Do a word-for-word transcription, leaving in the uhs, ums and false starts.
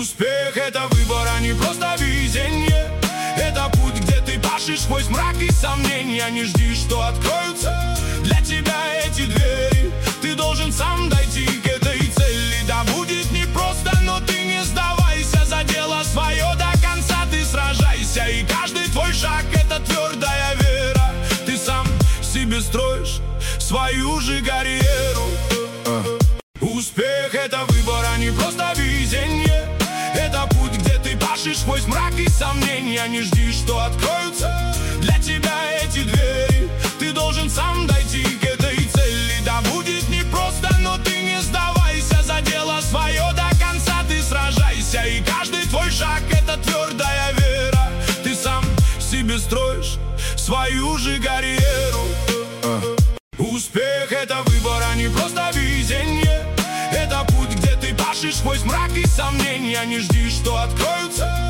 Успех — это выбор, а не просто везение. Это путь, где ты пашешь сквозь мрак и сомнения. Не жди, что откроются для тебя эти двери. Ты должен сам дойти к этой цели. Да будет непросто, но ты не сдавайся. За дело свое до конца ты сражайся. И каждый твой шаг — это твердая вера. Ты сам себе строишь свою же карьеру. Успех — это выбор, а не просто везение. Это путь, где ты пашешь сквозь мрак и сомнения. Не жди, что откроются для тебя эти двери. Ты должен сам дойти к этой цели. Да будет непросто, но ты не сдавайся. За дело свое до конца ты сражайся. И каждый твой шаг — это твердая вера. Ты сам себе строишь свою же карьеру. Успех — это выбор, а не просто везение. Это путь, где ты пашешь сквозь мрак и сомнения. Не жди, что откроются